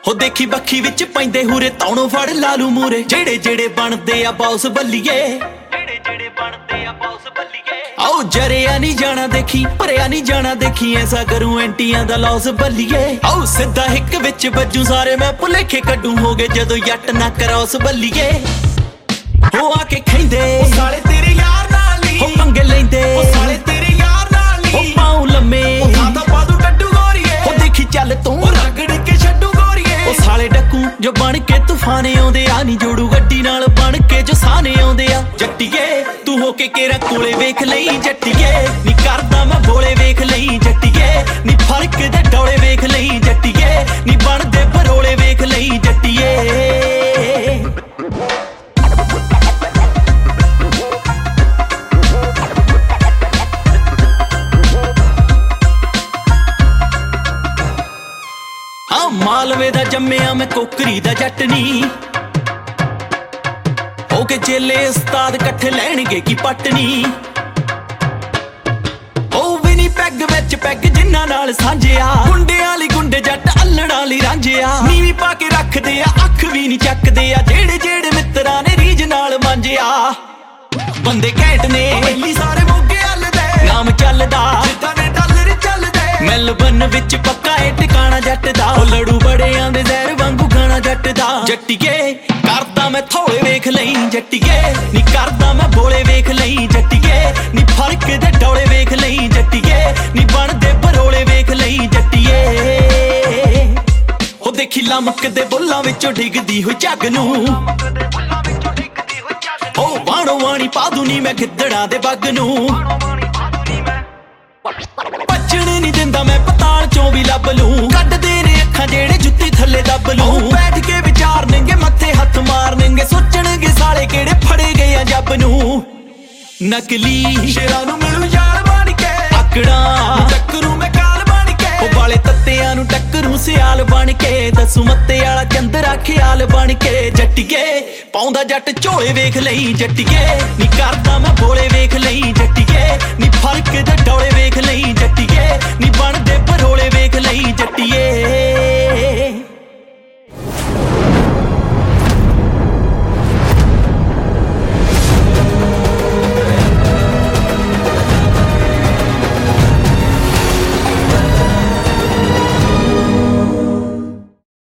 ਹੋ ਦੇਖੀ ਬੱਖੀ ਵਿੱਚ ਪੈਂਦੇ ਹੂਰੇ ਤੌਣੋਂ ਫੜ ਲਾਲੂ ਮੂਰੇ ਜਿਹੜੇ ਜਿਹੜੇ ਬਣਦੇ ਆ ਬੌਸ ਬੱਲੀਏ ਜਿਹੜੇ ਬਣਦੇ ਆ ਬੌਸ ਬੱਲੀਏ ਆਓ ਜਰਿਆ ਨਹੀਂ ਜਾਣਾ ਦੇਖੀ ਭਰਿਆ ਨਹੀਂ ਜਾਣਾ ਦੇਖੀ ਐਸਾ ਕਰੂ ਐਂਟੀਆਂ ਦਾ ਲੌਸ ਬੱਲੀਏ ਆਓ ਸਿੱਧਾ ਹਿੱਕ ਵਿੱਚ ਵੱਜੂ ਸਾਰੇ ਮੈਂ ਭੁਲੇਖੇ ਕੱਢੂ ਹੋਗੇ ਜਦੋਂ ਜੱਟ ਨਾ ਕਰੌਸ ਬੱਲੀਏ ਹੋ ਆ ਕੇ ਖੈਂਦੇ ਸਾਲੇ ਤੇਰੇ ਯਾਰ ਨਾਲ ਨੀ ਹੋ ਪੰਗੇ ਲੈਂਦੇ ਸਾਲੇ ਤੇਰੇ ਯਾਰ ਨਾਲ ਨੀ ਹੋ ਪਾਉ ਲੰਮੇ ਖਾਦਾ ਪਾਦੂ ਟੱਟੂ ਗੋਰੀਏ ਹੋ ਦੇਖੀ ਚੱਲ ਤੂੰ ਰਗੜ ਕੇ ਛੱਡੂ ਗੋਰੀਏ ਉਹ ਸਾਲੇ ਡੱਕੂ ਜੋ ਬਣ ਕੇ ਤੂਫਾਨੇ ਆਉਂਦੇ ਆ ਨੀ ਜੋੜੂ ਗੱਡੀ ਨਾਲ ਬਣ ਕੇ ਜੋ ਸਾਨੇ ਆਉਂਦੇ ਆ ਜੱਟੀਏ ਤੂੰ ਹੋ ਕੇ ਕੇਰਾ ਕੋਲੇ ਵੇਖ ਲਈ ਜੱਟੀਏ ਨੀ ਕਰਦਾ ਮੈਂ ਬੋਲੇ ਵੇਖ ਲਈ ਜੱਟੀਏ ਨੀ ਫਰਕ ਦੇ ਡੋਲੇ ਵੇਖ ਲਈ ਜੱਟੀਏ ਨੀ ਬਣਦੇ ਭਰੋਲੇ ਵੇਖ ਲਈ ਜੱਟੀਏ ਮਾਲਵੇ ਦਾ ਜੰਮਿਆ ਮੈਂ ਕੋਕਰੀ ਦਾ ਜੱਟ ਨੀ ਹੋ ਕੇ ਚੇਲੇ ਉਸਤਾਦ ਇਕੱਠੇ ਲੈਣਗੇ ਕੀ ਪਟਨੀ ਉਹ ਵੀ ਨੀ ਪੈਗ ਵਿੱਚ ਪੈਗ ਜਿੰਨਾਂ ਨਾਲ ਸਾਂਝਿਆ ਗੁੰਡਿਆਂ ਵਾਲੀ ਗੁੰਡੇ ਜੱਟ ਅੱਲੜਾਂ ਵਾਲੀ ਰਾਂਝਿਆ ਨੀਵੀਂ ਪਾ ਕੇ ਰੱਖਦੇ ਆ ਅੱਖ ਵੀ ਨੀ ਚੱਕਦੇ ਆ ਜਿਹੜੇ ਜਿਹੜੇ ਮਿੱਤਰਾਂ ਨੇ ਰੀਝ ਨਾਲ ਮਾਂਝਿਆ ਬੰਦੇ ਘੈਂਟ ਨੇ ਪਹਿਲੀ ਸਾਰੇ ਮੋਗੇ ਹੱਲਦੇ ਨਾਮ ਚੱਲਦਾ ਜਿੱਦਾਂ ਨੇ ਡਾਲਰ ਚੱਲਦੇ ਮੈਲਬਨ ਵਿੱਚ ਪੱਕਾ ਏ ਟਿਕਾਣਾ ਜੱਟ ਦਾ ਉਹ ਲੜੂ ਬੜਿਆਂ ਦੇ ਜ਼ਹਿਰ ਵਾਂਗੂ ਖਾਣਾ ਜੱਟ ਦਾ ਜੱਟੀਏ ਕਰਦਾ ਮੈਂ ਥੋੜੇ ਵੇਖ ਲਈ ਜੱਟੀਏ ਨੀ ਕਰਦਾ ਮੈਂ ਬੋਲੇ ਵੇਖ ਲਈ ਜੱਟੀਏ ਨੀ ਫਰਕ ਦੇ ਡੋਲੇ ਵੇਖ ਲਈ ਜੱਟੀਏ ਨੀ ਬਣਦੇ ਭਰੋਲੇ ਵੇਖ ਲਈ ਜੱਟੀਏ ਉਹ ਦੇਖੀ ਲਮਕਦੇ ਬੁੱਲਾਂ ਵਿੱਚੋਂ ਡਿੱਗਦੀ ਹੋਈ ਝੱਗ ਨੂੰ ਉਹ ਵਾਣੋ ਵਾਣੀ ਪਾਦੂ ਨੀ ਮੈਂ ਗਿੱਦੜਾਂ ਦੇ ਬੱਗ ਨੂੰ ਬਚਣ ਨਹੀਂ ਦਿੰਦਾ ਮੈਂ ਪਤਾਲ ਚੋਂ ਵੀ ਲੱਭ ਲੂੰ ਕੱਢਦੇ ਨੇ ਅੱਖਾਂ ਜਿਹੜੇ ਜੁੱਤੀ ਥੱਲੇ ਦੱਬ ਲੂੰ ਬੈਠ ਕੇ ਵਿਚਾਰਨਗੇ ਮੱਥੇ ਹੱਥ ਮਾਰਨਗੇ ਸੋਚਣਗੇ ਸਾਲੇ ਕਿਹੜੇ ਫੜੇ ਗਏ ਆ ਜੱਬ ਨੂੰ ਨਕਲੀ ਸ਼ੇਰਾਂ ਨੂੰ ਮਿਲੂ ਯਾਰ ਬਣ ਕੇ ਆਕੜਾਂ ਟੱਕਰੂ ਮੈਂ ਕਾਲ ਬਣ ਕੇ ਉਹ ਵਾਲੇ ਤੱਤਿਆਂ ਨੂੰ ਟੱਕਰੂ ਸਿਆਲ ਬਣ ਕੇ ਦੱਸੂ ਮੱਤੇ ਵਾਲਾ ਚੰਦਰਾ ਖਿਆਲ ਬਣ ਕੇ ਜੱਟੀਏ ਪਾਉਂਦਾ ਜੱਟ ਝੋਲੇ ਵੇਖ ਲਈ ਜੱਟੀਏ ਨੀ ਕਰਦਾ ਮੈਂ ਬੋਲੇ ਵੇਖ ਲਈ ਜੱਟੀਏ ਨੀ ਫਰਕ ਦੇ ਡੋਲੇ ਵੇਖ ਲਈ ਜੱਟੀਏ ਨੀ ਬਣਦੇ ਭਰੋਲੇ ਵੇਖ ਲਈ ਜੱਟੀਏ